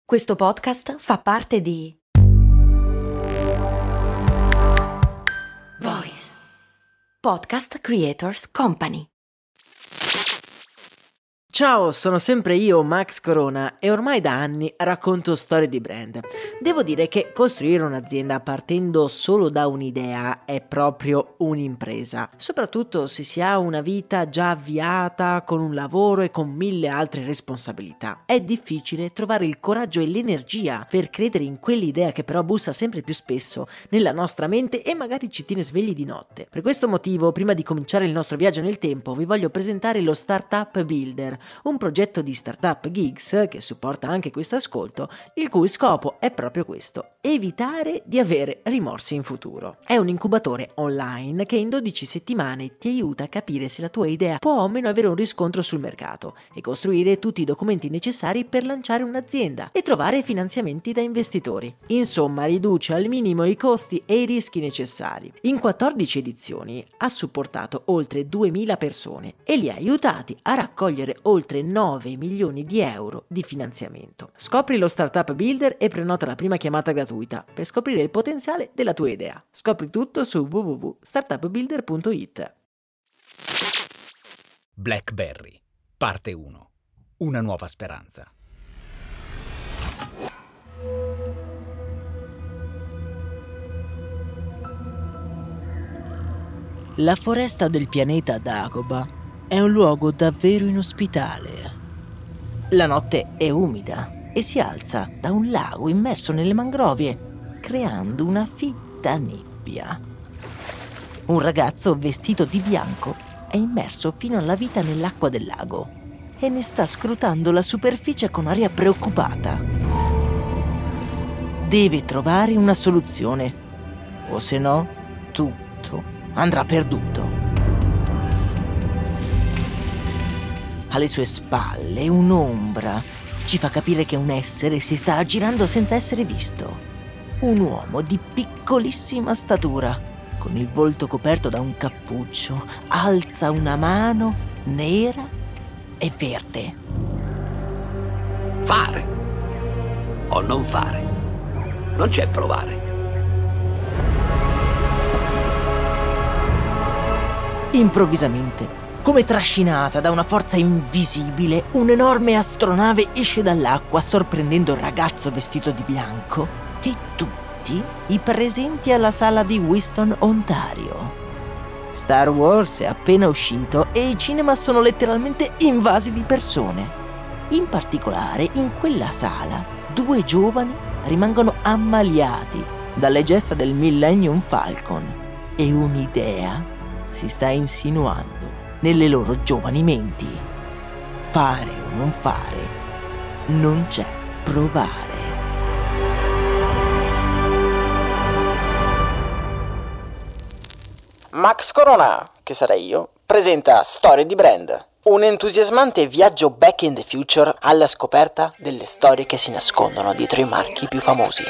Questo podcast fa parte di Voice Podcast Creators Company. Ciao, sono sempre io, Max Corona, e ormai da anni racconto storie di brand. Devo dire che costruire un'azienda partendo solo da un'idea è proprio un'impresa, soprattutto se si ha una vita già avviata, con un lavoro e con 1000 altre responsabilità. È difficile trovare il coraggio e l'energia per credere in quell'idea che però bussa sempre più spesso nella nostra mente e magari ci tiene svegli di notte. Per questo motivo, prima di cominciare il nostro viaggio nel tempo, vi voglio presentare lo Startup Builder, un progetto di startup geeks che supporta anche questo ascolto, il cui scopo è proprio questo: evitare di avere rimorsi in futuro. È un incubatore online che in 12 settimane ti aiuta a capire se la tua idea può o meno avere un riscontro sul mercato e costruire tutti i documenti necessari per lanciare un'azienda e trovare finanziamenti da investitori. Insomma, riduce al minimo i costi e i rischi necessari. In 14 edizioni ha supportato oltre 2000 persone e li ha aiutati a raccogliere oltre 9 milioni di euro di finanziamento. Scopri lo Startup Builder e prenota la prima chiamata gratuita per scoprire il potenziale della tua idea. Scopri tutto su www.startupbuilder.it. BlackBerry, parte 1. Una nuova speranza. La foresta del pianeta Dagobah è un luogo davvero inospitale. La notte è umida e si alza da un lago immerso nelle mangrovie, creando una fitta nebbia. Un ragazzo vestito di bianco è immerso fino alla vita nell'acqua del lago e ne sta scrutando la superficie con aria preoccupata. Deve trovare una soluzione, o se no, tutto andrà perduto. Alle sue spalle un'ombra ci fa capire che un essere si sta aggirando senza essere visto. Un uomo di piccolissima statura, con il volto coperto da un cappuccio, alza una mano nera e verde. Fare o non fare, non c'è provare. Improvvisamente, come trascinata da una forza invisibile, un'enorme astronave esce dall'acqua sorprendendo il ragazzo vestito di bianco e tutti i presenti alla sala di Weston, Ontario. Star Wars è appena uscito e i cinema sono letteralmente invasi di persone. In particolare, in quella sala, 2 giovani rimangono ammaliati dalle gesta del Millennium Falcon e un'idea si sta insinuando nelle loro giovani menti. Fare o non fare, non c'è provare. Max Corona, che sarei io, presenta Storie di Brand, un entusiasmante viaggio back in the future alla scoperta delle storie che si nascondono dietro i marchi più famosi.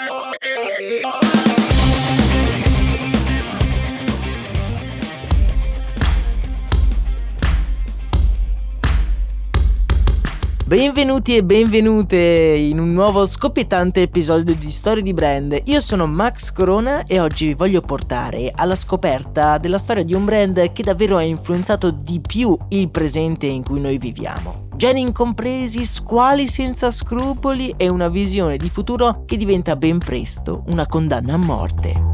Benvenuti e benvenute in un nuovo scoppiettante episodio di Storie di Brand. Io sono Max Corona e oggi vi voglio portare alla scoperta della storia di un brand che davvero ha influenzato di più il presente in cui noi viviamo. Geni incompresi, squali senza scrupoli e una visione di futuro che diventa ben presto una condanna a morte.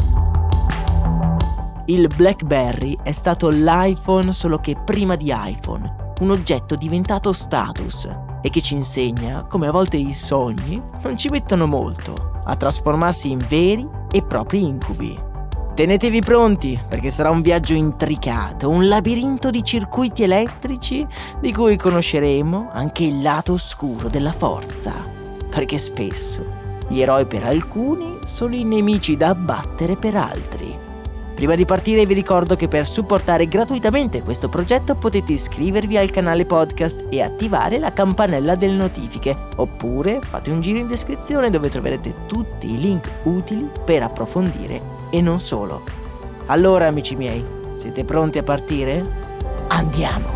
Il BlackBerry è stato l'iPhone solo che prima di iPhone, un oggetto diventato status e che ci insegna come a volte i sogni non ci mettono molto a trasformarsi in veri e propri incubi. Tenetevi pronti perché sarà un viaggio intricato, un labirinto di circuiti elettrici di cui conosceremo anche il lato oscuro della forza, perché spesso gli eroi per alcuni sono i nemici da abbattere per altri. Prima di partire vi ricordo che per supportare gratuitamente questo progetto potete iscrivervi al canale podcast e attivare la campanella delle notifiche, oppure fate un giro in descrizione dove troverete tutti i link utili per approfondire e non solo. Allora amici miei, siete pronti a partire? Andiamo!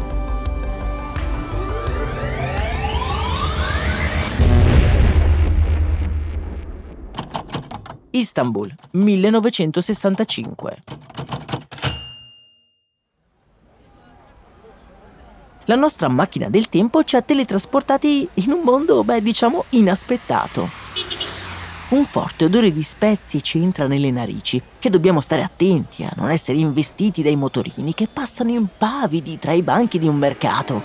Istanbul, 1965. La nostra macchina del tempo ci ha teletrasportati in un mondo, diciamo, inaspettato. Un forte odore di spezie ci entra nelle narici e dobbiamo stare attenti a non essere investiti dai motorini che passano impavidi tra i banchi di un mercato.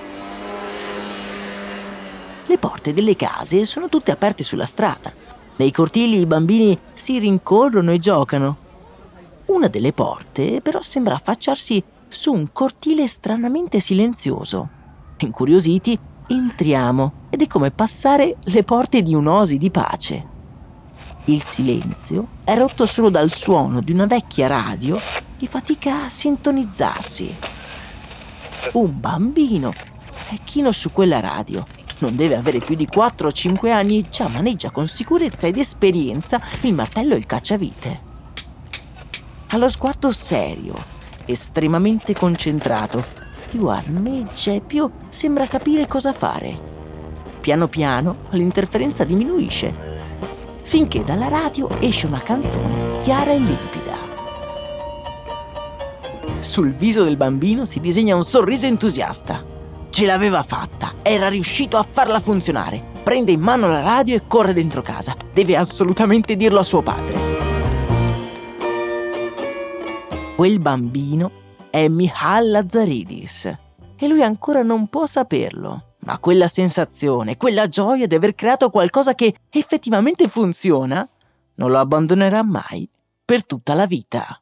Le porte delle case sono tutte aperte sulla strada. Nei cortili i bambini si rincorrono e giocano. Una delle porte però sembra affacciarsi su un cortile stranamente silenzioso. Incuriositi, entriamo ed è come passare le porte di un'oasi di pace. Il silenzio è rotto solo dal suono di una vecchia radio che fatica a sintonizzarsi. Un bambino è chino su quella radio. Non deve avere più di 4 o 5 anni e già maneggia con sicurezza ed esperienza il martello e il cacciavite. Ha lo sguardo serio, estremamente concentrato. Più armeggia e più sembra capire cosa fare. Piano piano l'interferenza diminuisce, finché dalla radio esce una canzone chiara e limpida. Sul viso del bambino si disegna un sorriso entusiasta. Ce l'aveva fatta, era riuscito a farla funzionare. Prende in mano la radio e corre dentro casa. Deve assolutamente dirlo a suo padre. Quel bambino è Mihail Lazaridis e lui ancora non può saperlo. Ma quella sensazione, quella gioia di aver creato qualcosa che effettivamente funziona, non lo abbandonerà mai per tutta la vita.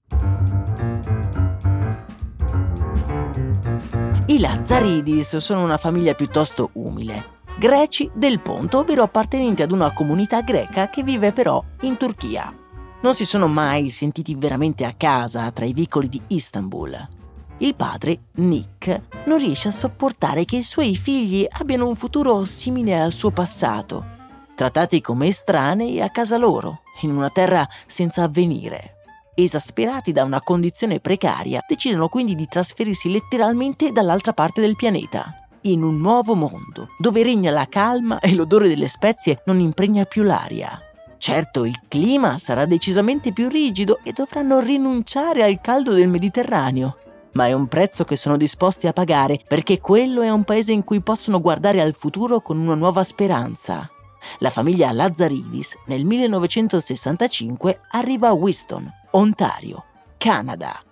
I Lazaridis sono una famiglia piuttosto umile, greci del Ponto, ovvero appartenenti ad una comunità greca che vive però in Turchia. Non si sono mai sentiti veramente a casa tra i vicoli di Istanbul. Il padre, Nick, non riesce a sopportare che i suoi figli abbiano un futuro simile al suo passato, trattati come estranei a casa loro, in una terra senza avvenire. Esasperati da una condizione precaria, decidono quindi di trasferirsi letteralmente dall'altra parte del pianeta, in un nuovo mondo, dove regna la calma e l'odore delle spezie non impregna più l'aria. Certo, il clima sarà decisamente più rigido e dovranno rinunciare al caldo del Mediterraneo, ma è un prezzo che sono disposti a pagare perché quello è un paese in cui possono guardare al futuro con una nuova speranza. La famiglia Lazaridis nel 1965 arriva a Weston, Ontario, Canada.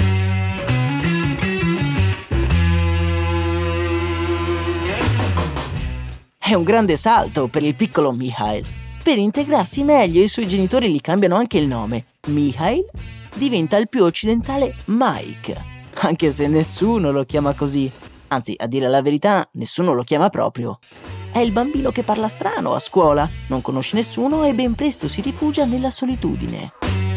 È un grande salto per il piccolo Mihail. Per integrarsi meglio i suoi genitori gli cambiano anche il nome. Mihail diventa il più occidentale Mike, anche se nessuno lo chiama così. Anzi, a dire la verità, nessuno lo chiama proprio. È il bambino che parla strano a scuola, non conosce nessuno e ben presto si rifugia nella solitudine.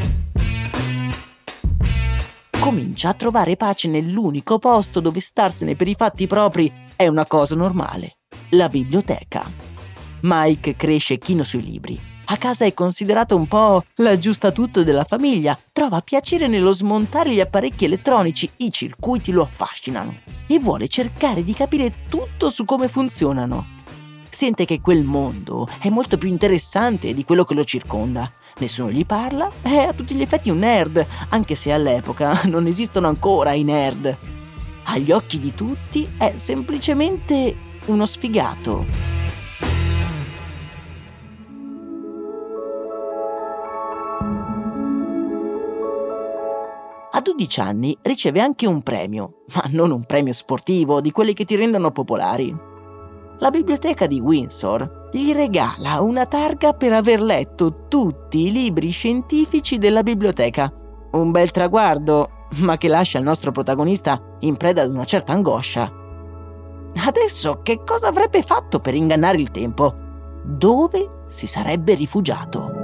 Comincia a trovare pace nell'unico posto dove starsene per i fatti propri è una cosa normale: la biblioteca. Mike cresce chino sui libri. A casa è considerato un po' l'aggiustatutto della famiglia. Trova piacere nello smontare gli apparecchi elettronici, i circuiti lo affascinano e vuole cercare di capire tutto su come funzionano. Sente che quel mondo è molto più interessante di quello che lo circonda. Nessuno gli parla, è a tutti gli effetti un nerd, anche se all'epoca non esistono ancora i nerd. Agli occhi di tutti è semplicemente uno sfigato. A 12 anni riceve anche un premio, ma non un premio sportivo, di quelli che ti rendono popolari. La biblioteca di Windsor gli regala una targa per aver letto tutti i libri scientifici della biblioteca. Un bel traguardo, ma che lascia il nostro protagonista in preda ad una certa angoscia. Adesso che cosa avrebbe fatto per ingannare il tempo? Dove si sarebbe rifugiato?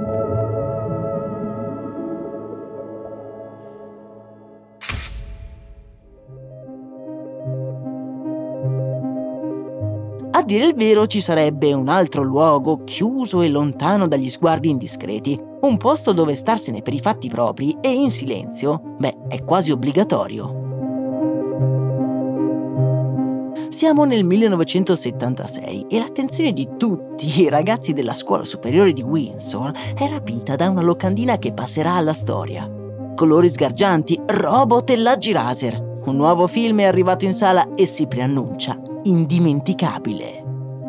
A dire il vero ci sarebbe un altro luogo chiuso e lontano dagli sguardi indiscreti, un posto dove starsene per i fatti propri e in silenzio, è quasi obbligatorio. Siamo nel 1976 e l'attenzione di tutti i ragazzi della scuola superiore di Windsor è rapita da una locandina che passerà alla storia. Colori sgargianti, robot e laggi laser. Un nuovo film è arrivato in sala e si preannuncia indimenticabile.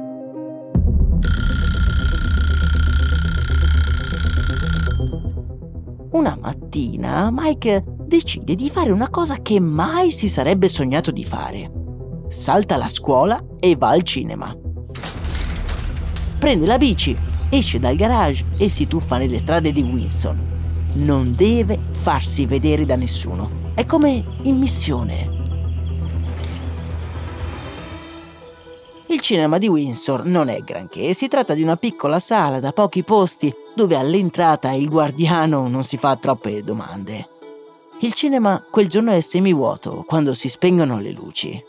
Una mattina Mike decide di fare una cosa che mai si sarebbe sognato di fare. Salta la scuola e va al cinema. Prende la bici, esce dal garage e si tuffa nelle strade di Windsor. Non deve farsi vedere da nessuno. È come in missione. Il cinema di Windsor non è granché. Si tratta di una piccola sala da pochi posti dove all'entrata il guardiano non si fa troppe domande. Il cinema quel giorno è semivuoto quando si spengono le luci.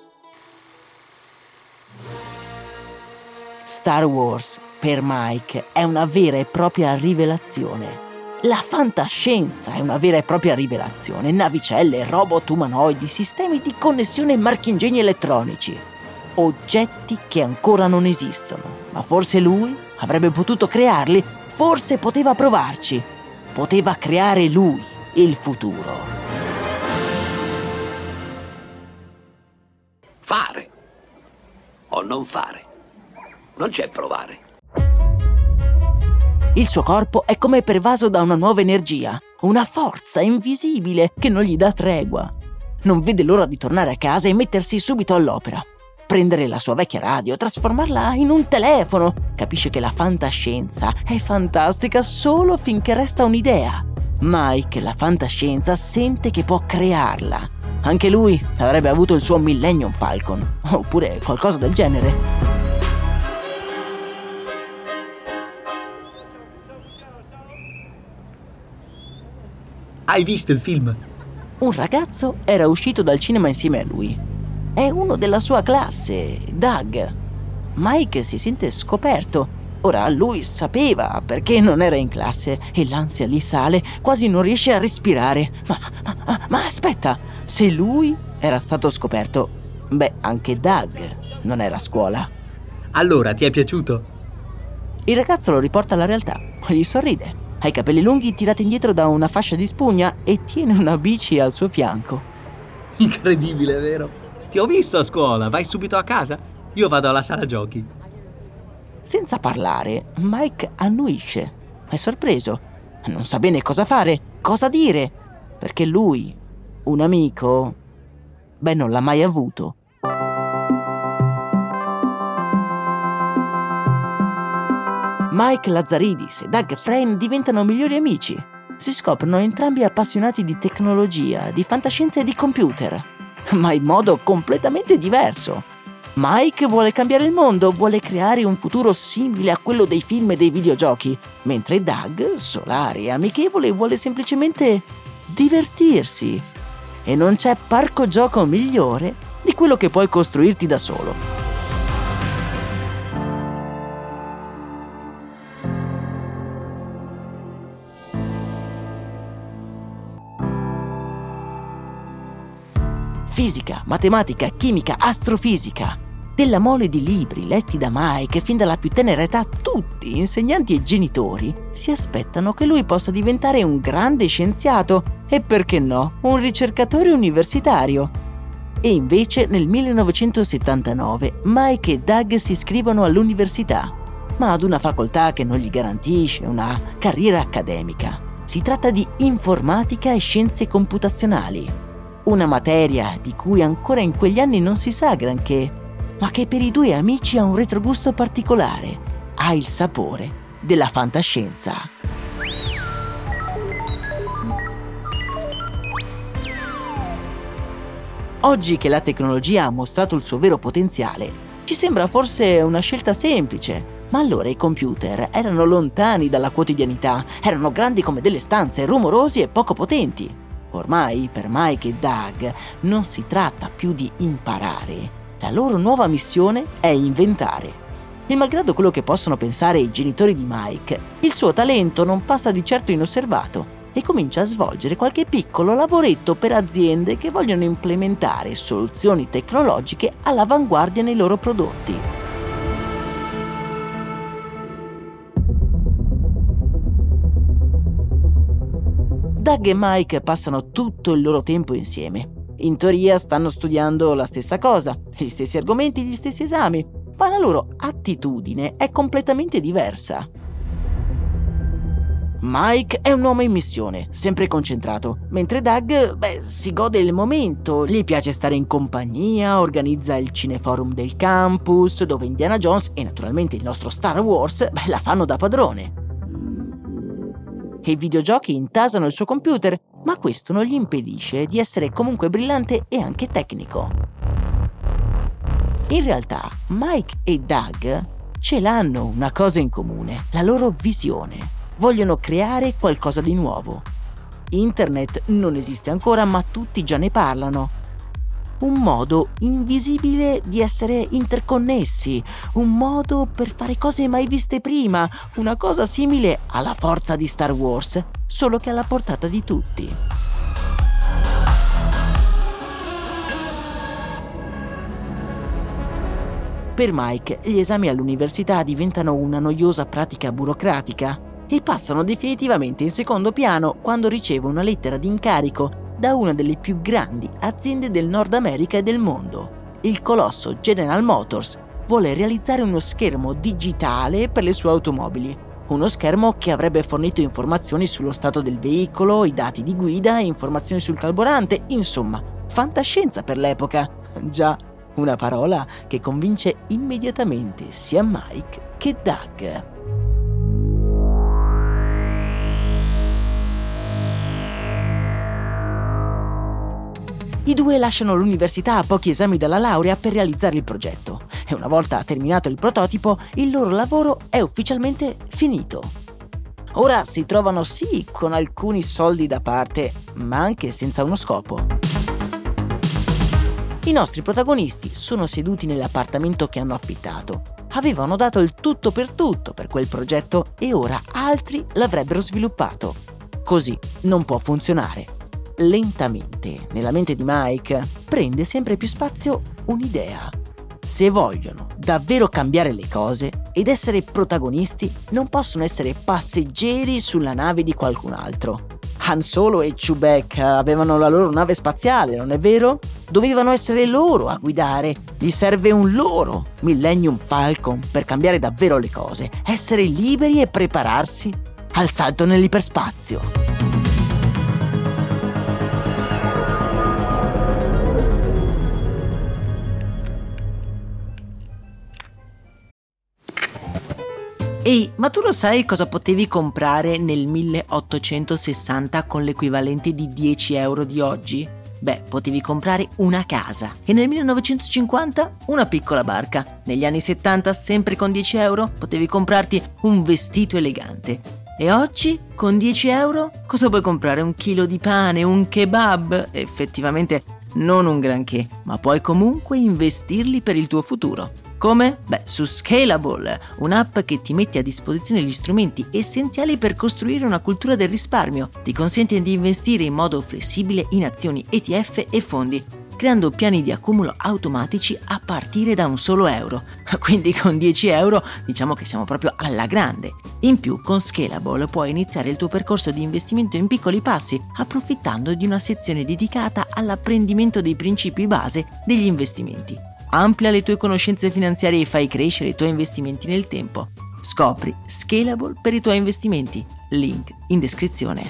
Star Wars, per Mike, è una vera e propria rivelazione. La fantascienza è una vera e propria rivelazione. Navicelle, robot umanoidi, sistemi di connessione e marchingegni elettronici. Oggetti che ancora non esistono. Ma forse lui avrebbe potuto crearli. Forse poteva provarci. Poteva creare lui il futuro. Fare o non fare. Non c'è provare. Il suo corpo è come pervaso da una nuova energia, una forza invisibile che non gli dà tregua. Non vede l'ora di tornare a casa e mettersi subito all'opera. Prendere la sua vecchia radio, trasformarla in un telefono. Capisce che la fantascienza è fantastica solo finché resta un'idea. Mike, la fantascienza, sente che può crearla. Anche lui avrebbe avuto il suo Millennium Falcon, oppure qualcosa del genere. Hai visto il film? Un ragazzo era uscito dal cinema insieme a lui. È uno della sua classe, Doug. Mike si sente scoperto. Ora lui sapeva perché non era in classe e l'ansia gli sale, quasi non riesce a respirare. Ma aspetta, se lui era stato scoperto, beh, anche Doug non era a scuola. Allora, ti è piaciuto? Il ragazzo lo riporta alla realtà, gli sorride. Ha i capelli lunghi tirati indietro da una fascia di spugna e tiene una bici al suo fianco. Incredibile, vero? Ti ho visto a scuola, vai subito a casa? Io vado alla sala giochi. Senza parlare, Mike annuisce. È sorpreso. Non sa bene cosa fare, cosa dire, perché lui, un amico, beh, non l'ha mai avuto. Mike Lazaridis e Doug Frayne diventano migliori amici. Si scoprono entrambi appassionati di tecnologia, di fantascienza e di computer, ma in modo completamente diverso. Mike vuole cambiare il mondo, vuole creare un futuro simile a quello dei film e dei videogiochi, mentre Doug, solare e amichevole, vuole semplicemente divertirsi. E non c'è parco gioco migliore di quello che puoi costruirti da solo. Fisica, matematica, chimica, astrofisica. Della mole di libri letti da Mike fin dalla più tenera età, tutti, insegnanti e genitori, si aspettano che lui possa diventare un grande scienziato e, perché no, un ricercatore universitario. E invece nel 1979 Mike e Doug si iscrivono all'università, ma ad una facoltà che non gli garantisce una carriera accademica. Si tratta di informatica e scienze computazionali. Una materia di cui ancora in quegli anni non si sa granché, ma che per i due amici ha un retrogusto particolare. Ha il sapore della fantascienza. Oggi che la tecnologia ha mostrato il suo vero potenziale, ci sembra forse una scelta semplice, ma allora i computer erano lontani dalla quotidianità, erano grandi come delle stanze, rumorosi e poco potenti. Ormai, per Mike e Doug, non si tratta più di imparare. La loro nuova missione è inventare. E malgrado quello che possono pensare i genitori di Mike, il suo talento non passa di certo inosservato. e comincia a svolgere qualche piccolo lavoretto per aziende che vogliono implementare soluzioni tecnologiche all'avanguardia nei loro prodotti. Doug e Mike passano tutto il loro tempo insieme. In teoria stanno studiando la stessa cosa, gli stessi argomenti, gli stessi esami, ma la loro attitudine è completamente diversa. Mike è un uomo in missione, sempre concentrato, mentre Doug, si gode il momento, gli piace stare in compagnia, organizza il cineforum del campus, dove Indiana Jones e naturalmente il nostro Star Wars, la fanno da padrone. I videogiochi intasano il suo computer, ma questo non gli impedisce di essere comunque brillante e anche tecnico. In realtà, Mike e Doug ce l'hanno una cosa in comune, la loro visione. Vogliono creare qualcosa di nuovo. Internet non esiste ancora, ma tutti già ne parlano. Un modo invisibile di essere interconnessi, un modo per fare cose mai viste prima, una cosa simile alla forza di Star Wars, solo che alla portata di tutti. Per Mike, gli esami all'università diventano una noiosa pratica burocratica e passano definitivamente in secondo piano quando riceve una lettera di incarico da una delle più grandi aziende del Nord America e del mondo. Il colosso General Motors vuole realizzare uno schermo digitale per le sue automobili. Uno schermo che avrebbe fornito informazioni sullo stato del veicolo, i dati di guida, informazioni sul carburante, insomma, fantascienza per l'epoca. Già, una parola che convince immediatamente sia Mike che Doug. I due lasciano l'università a pochi esami dalla laurea per realizzare il progetto e una volta terminato il prototipo, il loro lavoro è ufficialmente finito. Ora si trovano sì con alcuni soldi da parte, ma anche senza uno scopo. I nostri protagonisti sono seduti nell'appartamento che hanno affittato. Avevano dato il tutto per quel progetto e ora altri l'avrebbero sviluppato. Così non può funzionare. Lentamente, nella mente di Mike, prende sempre più spazio un'idea. Se vogliono davvero cambiare le cose ed essere protagonisti, non possono essere passeggeri sulla nave di qualcun altro. Han Solo e Chewbacca avevano la loro nave spaziale, non è vero? Dovevano essere loro a guidare. Gli serve un loro Millennium Falcon per cambiare davvero le cose, essere liberi e prepararsi al salto nell'iperspazio. Ehi, ma tu lo sai cosa potevi comprare nel 1860 con l'equivalente di 10 euro di oggi? Potevi comprare una casa e nel 1950 una piccola barca. Negli anni 70, sempre con 10 euro, potevi comprarti un vestito elegante. E oggi, con 10 euro, cosa puoi comprare? Un chilo di pane, un kebab? Effettivamente non un granché, ma puoi comunque investirli per il tuo futuro. Come? Su Scalable, un'app che ti mette a disposizione gli strumenti essenziali per costruire una cultura del risparmio. Ti consente di investire in modo flessibile in azioni, ETF e fondi, creando piani di accumulo automatici a partire da un solo euro. Quindi con 10 euro diciamo che siamo proprio alla grande. In più, con Scalable puoi iniziare il tuo percorso di investimento in piccoli passi, approfittando di una sezione dedicata all'apprendimento dei principi base degli investimenti. Amplia le tue conoscenze finanziarie e fai crescere i tuoi investimenti nel tempo. Scopri Scalable per i tuoi investimenti. Link in descrizione.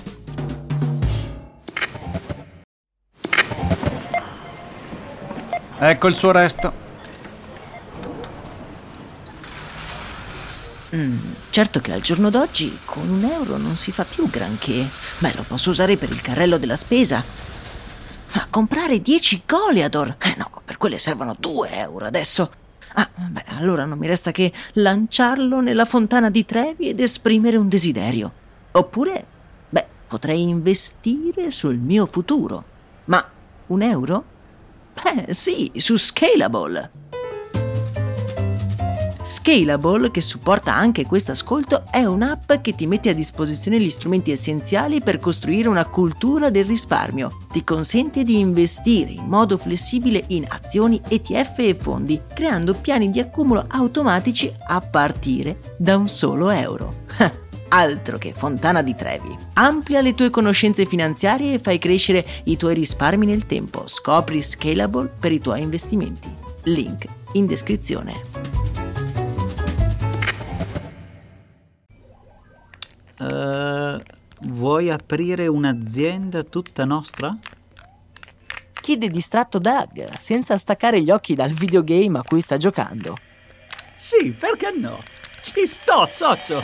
Ecco il suo resto. Certo che al giorno d'oggi con un euro non si fa più granché. Lo posso usare per il carrello della spesa. Ma comprare 10 Goliador? No, per quelle servono 2 euro adesso. Allora non mi resta che lanciarlo nella fontana di Trevi ed esprimere un desiderio. Oppure, potrei investire sul mio futuro. Ma 1 euro? Sì, su Scalable. Scalable, che supporta anche questo ascolto, è un'app che ti mette a disposizione gli strumenti essenziali per costruire una cultura del risparmio. Ti consente di investire in modo flessibile in azioni, ETF e fondi, creando piani di accumulo automatici a partire da un solo euro. Altro che Fontana di Trevi. Amplia le tue conoscenze finanziarie e fai crescere i tuoi risparmi nel tempo. Scopri Scalable per i tuoi investimenti. Link in descrizione. Vuoi aprire un'azienda tutta nostra? Chiede distratto Doug, senza staccare gli occhi dal videogame a cui sta giocando. Sì, perché no? Ci sto, socio!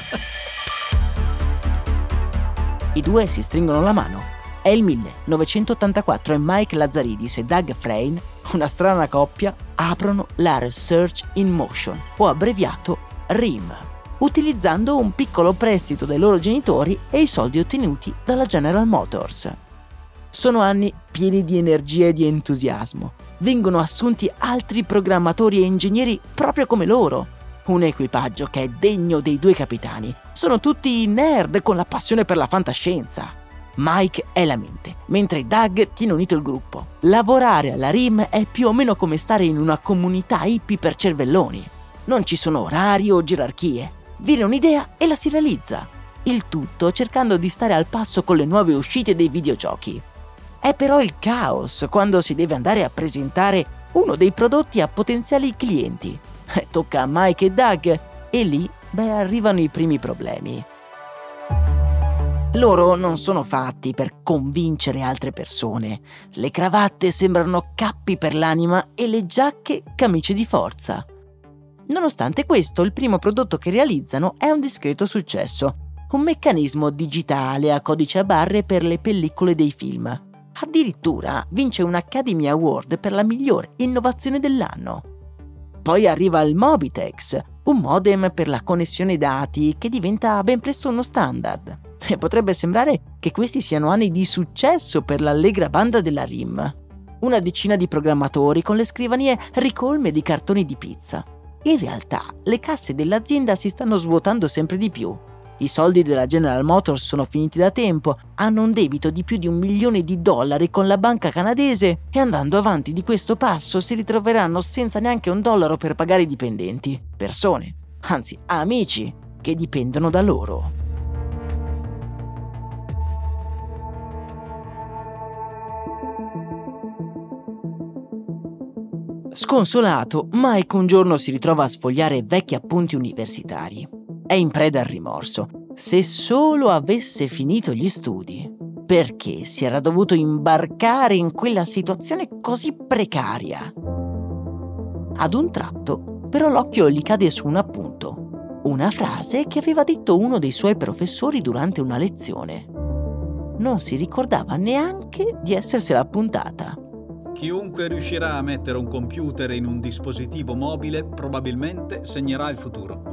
I due si stringono la mano. È il 1984 e Mike Lazzaridis e Doug Frayne, una strana coppia, aprono la Research in Motion, o abbreviato RIM, utilizzando un piccolo prestito dai loro genitori e i soldi ottenuti dalla General Motors. Sono anni pieni di energia e di entusiasmo. Vengono assunti altri programmatori e ingegneri proprio come loro. Un equipaggio che è degno dei due capitani. Sono tutti nerd con la passione per la fantascienza. Mike è la mente, mentre Doug tiene unito il gruppo. Lavorare alla RIM è più o meno come stare in una comunità hippie per cervelloni. Non ci sono orari o gerarchie. Viene un'idea e la si realizza. Il tutto cercando di stare al passo con le nuove uscite dei videogiochi. È però il caos quando si deve andare a presentare uno dei prodotti a potenziali clienti. Tocca a Mike e Doug e lì, arrivano i primi problemi. Loro non sono fatti per convincere altre persone. Le cravatte sembrano cappi per l'anima e le giacche camicie di forza. Nonostante questo, il primo prodotto che realizzano è un discreto successo. Un meccanismo digitale a codice a barre per le pellicole dei film. Addirittura vince un Academy Award per la miglior innovazione dell'anno. Poi arriva il Mobitex, un modem per la connessione dati che diventa ben presto uno standard. E potrebbe sembrare che questi siano anni di successo per l'allegra banda della RIM. Una decina di programmatori con le scrivanie ricolme di cartoni di pizza. In realtà, le casse dell'azienda si stanno svuotando sempre di più. I soldi della General Motors sono finiti da tempo, hanno un debito di più di $1 milione con la banca canadese e andando avanti di questo passo si ritroveranno senza neanche $1 per pagare i dipendenti, persone, anzi amici, che dipendono da loro. Sconsolato, Mike un giorno si ritrova a sfogliare vecchi appunti universitari. È in preda al rimorso. Se solo avesse finito gli studi. Perché si era dovuto imbarcare in quella situazione così precaria? Ad un tratto, però, l'occhio gli cade su un appunto. Una frase che aveva detto uno dei suoi professori durante una lezione. Non si ricordava neanche di essersela appuntata. Chiunque riuscirà a mettere un computer in un dispositivo mobile probabilmente segnerà il futuro.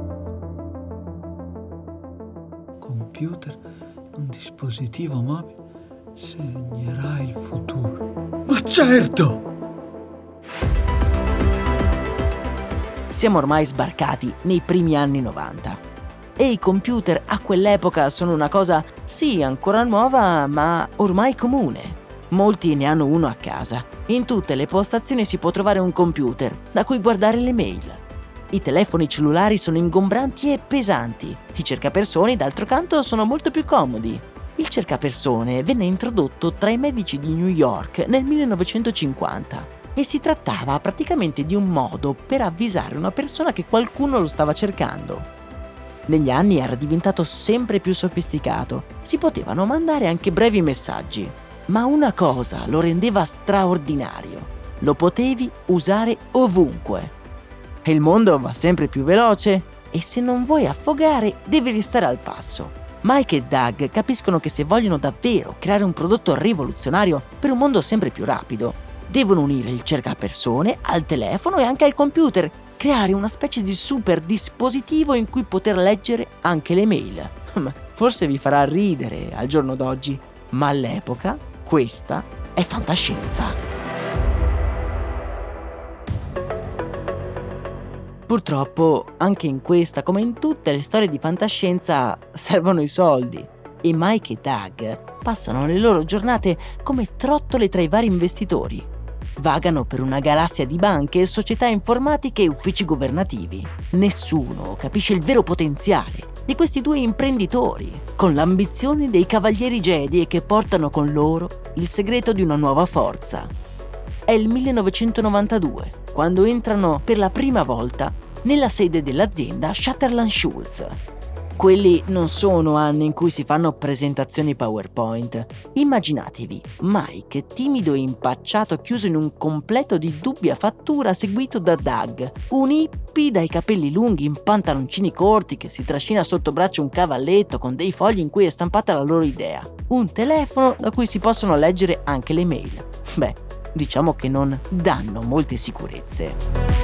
Computer, un dispositivo mobile, segnerà il futuro. Ma certo! Siamo ormai sbarcati nei primi anni 90 e i computer a quell'epoca sono una cosa, sì, ancora nuova, ma ormai comune. Molti ne hanno uno a casa. In tutte le postazioni si può trovare un computer da cui guardare le mail. I telefoni cellulari sono ingombranti e pesanti. I cercapersone, d'altro canto, sono molto più comodi. Il cercapersone venne introdotto tra i medici di New York nel 1950 e si trattava praticamente di un modo per avvisare una persona che qualcuno lo stava cercando. Negli anni era diventato sempre più sofisticato. Si potevano mandare anche brevi messaggi. Ma una cosa lo rendeva straordinario. Lo potevi usare ovunque. E il mondo va sempre più veloce e se non vuoi affogare devi restare al passo. Mike e Doug capiscono che se vogliono davvero creare un prodotto rivoluzionario per un mondo sempre più rapido, devono unire il cercapersone al telefono e anche al computer, creare una specie di super dispositivo in cui poter leggere anche le mail. Forse vi farà ridere al giorno d'oggi, ma all'epoca questa è fantascienza. Purtroppo, anche in questa, come in tutte le storie di fantascienza, servono i soldi. E Mike e Doug passano le loro giornate come trottole tra i vari investitori. Vagano per una galassia di banche, società informatiche e uffici governativi. Nessuno capisce il vero potenziale di questi due imprenditori, con l'ambizione dei cavalieri Jedi e che portano con loro il segreto di una nuova forza. È il 1992, quando entrano per la prima volta nella sede dell'azienda Sutherland Schultz. Quelli non sono anni in cui si fanno presentazioni PowerPoint. Immaginatevi Mike, timido e impacciato, chiuso in un completo di dubbia fattura, seguito da Doug, un hippie dai capelli lunghi in pantaloncini corti che si trascina sotto braccio un cavalletto con dei fogli in cui è stampata la loro idea, un telefono da cui si possono leggere anche le mail. Beh, diciamo che non danno molte sicurezze.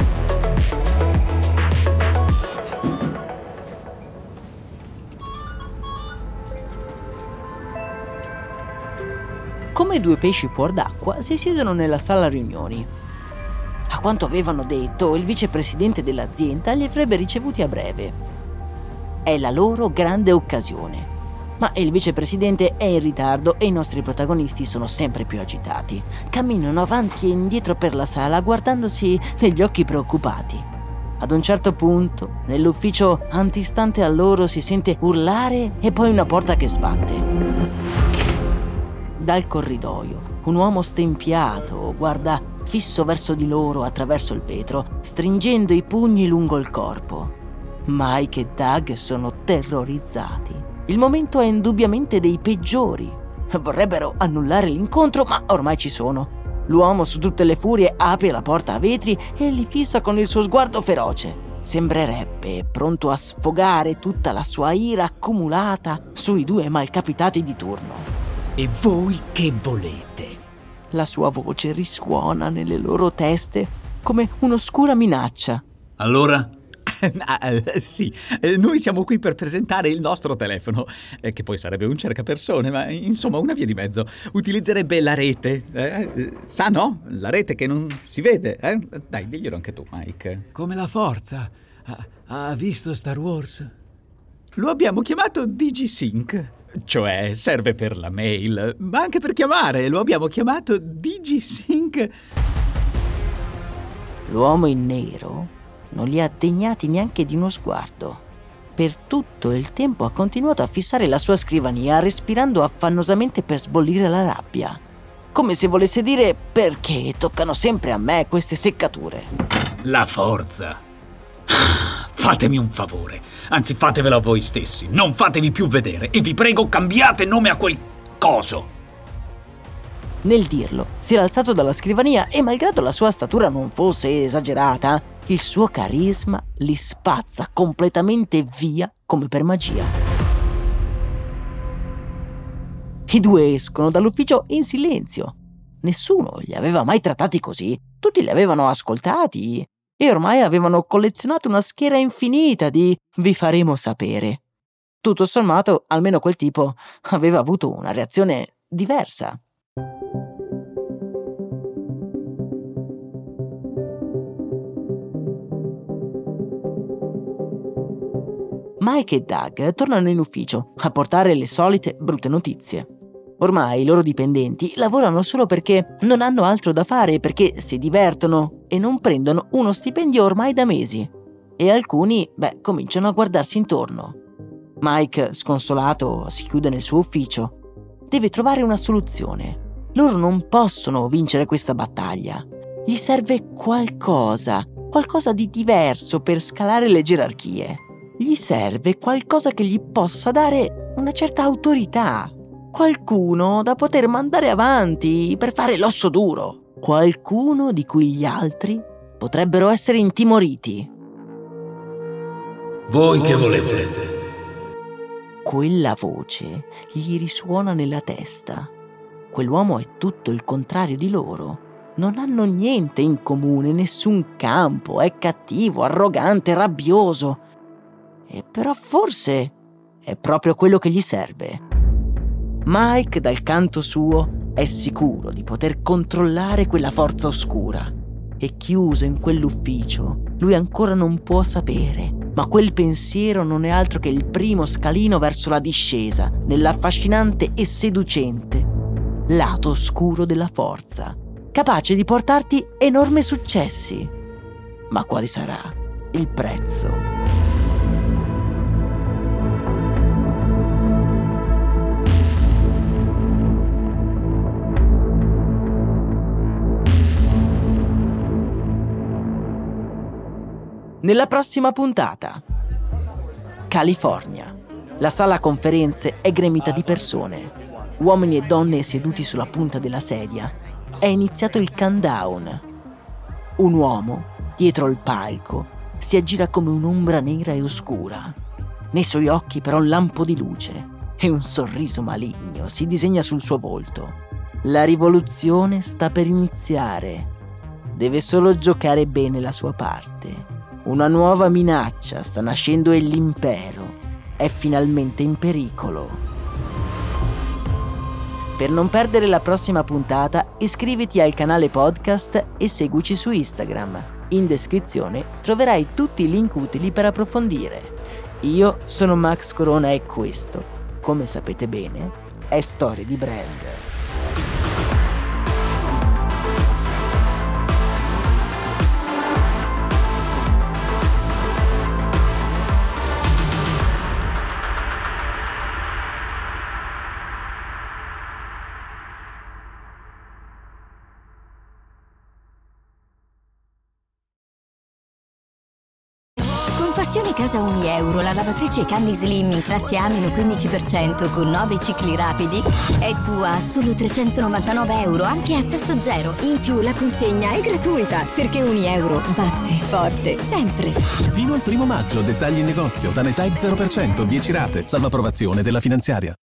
Come due pesci fuor d'acqua si siedono nella sala riunioni. A quanto avevano detto, il vicepresidente dell'azienda li avrebbe ricevuti a breve. È la loro grande occasione. Ma il vicepresidente è in ritardo e i nostri protagonisti sono sempre più agitati. Camminano avanti e indietro per la sala guardandosi negli occhi preoccupati. Ad un certo punto, nell'ufficio antistante a loro si sente urlare e poi una porta che sbatte. Dal corridoio, un uomo stempiato guarda fisso verso di loro attraverso il vetro, stringendo i pugni lungo il corpo. Mike e Doug sono terrorizzati. Il momento è indubbiamente dei peggiori. Vorrebbero annullare l'incontro, ma ormai ci sono. L'uomo, su tutte le furie, apre la porta a vetri e li fissa con il suo sguardo feroce. Sembrerebbe pronto a sfogare tutta la sua ira accumulata sui due malcapitati di turno. E voi che volete? La sua voce risuona nelle loro teste come un'oscura minaccia. Allora? Sì, noi siamo qui per presentare il nostro telefono, che poi sarebbe un cercapersone, ma insomma una via di mezzo. Utilizzerebbe la rete, sa no? La rete che non si vede, Dai, diglielo anche tu, Mike. Come la forza. Ha visto Star Wars? Lo abbiamo chiamato DigiSync. Cioè, serve per la mail, ma anche per chiamare. Lo abbiamo chiamato DigiSync. L'uomo in nero non li ha degnati neanche di uno sguardo. Per tutto il tempo ha continuato a fissare la sua scrivania, respirando affannosamente per sbollire la rabbia. Come se volesse dire: perché toccano sempre a me queste seccature? La forza. Fatemi un favore, anzi fatevelo a voi stessi, non fatevi più vedere e vi prego cambiate nome a quel coso. Nel dirlo, si era alzato dalla scrivania e malgrado la sua statura non fosse esagerata, il suo carisma li spazza completamente via come per magia. I due escono dall'ufficio in silenzio. Nessuno li aveva mai trattati così, tutti li avevano ascoltati e ormai avevano collezionato una schiera infinita di "vi faremo sapere". Tutto sommato, almeno quel tipo aveva avuto una reazione diversa. Mike e Doug tornano in ufficio a portare le solite brutte notizie. Ormai i loro dipendenti lavorano solo perché non hanno altro da fare, perché si divertono e non prendono uno stipendio ormai da mesi. E alcuni, cominciano a guardarsi intorno. Mike, sconsolato, si chiude nel suo ufficio. Deve trovare una soluzione. Loro non possono vincere questa battaglia. Gli serve qualcosa di diverso per scalare le gerarchie. Gli serve qualcosa che gli possa dare una certa autorità. Qualcuno da poter mandare avanti per fare l'osso duro. Qualcuno di cui gli altri potrebbero essere intimoriti. Voi che volete? Quella voce gli risuona nella testa. Quell'uomo è tutto il contrario di loro. Non hanno niente in comune, nessun campo, è cattivo, arrogante, rabbioso. E però forse è proprio quello che gli serve. Mike, dal canto suo, è sicuro di poter controllare quella forza oscura e chiuso in quell'ufficio Lui ancora non può sapere, ma quel pensiero non è altro che il primo scalino verso la discesa nell'affascinante e seducente lato oscuro della forza, capace di portarti enormi successi. Ma quale sarà il prezzo? Nella prossima puntata, California. La sala conferenze è gremita di persone, uomini e donne seduti sulla punta della sedia. È iniziato il countdown. Un uomo, dietro il palco, si aggira come un'ombra nera e oscura. Nei suoi occhi però un lampo di luce e un sorriso maligno si disegna sul suo volto. La rivoluzione sta per iniziare. Deve solo giocare bene la sua parte. Una nuova minaccia sta nascendo e l'impero è finalmente in pericolo. Per non perdere la prossima puntata, iscriviti al canale podcast e seguici su Instagram. In descrizione troverai tutti i link utili per approfondire. Io sono Max Corona e questo, come sapete bene, è Storie di Brand. Passione Casa 1 euro, la lavatrice Candy Slim in classe A meno 15% con 9 cicli rapidi è tua a solo 399 euro, anche a tasso zero. In più la consegna è gratuita, perché 1 euro batte forte, sempre. Fino al 1 maggio, dettagli in negozio, Tanetite 0%, 10 rate, salvo approvazione della finanziaria.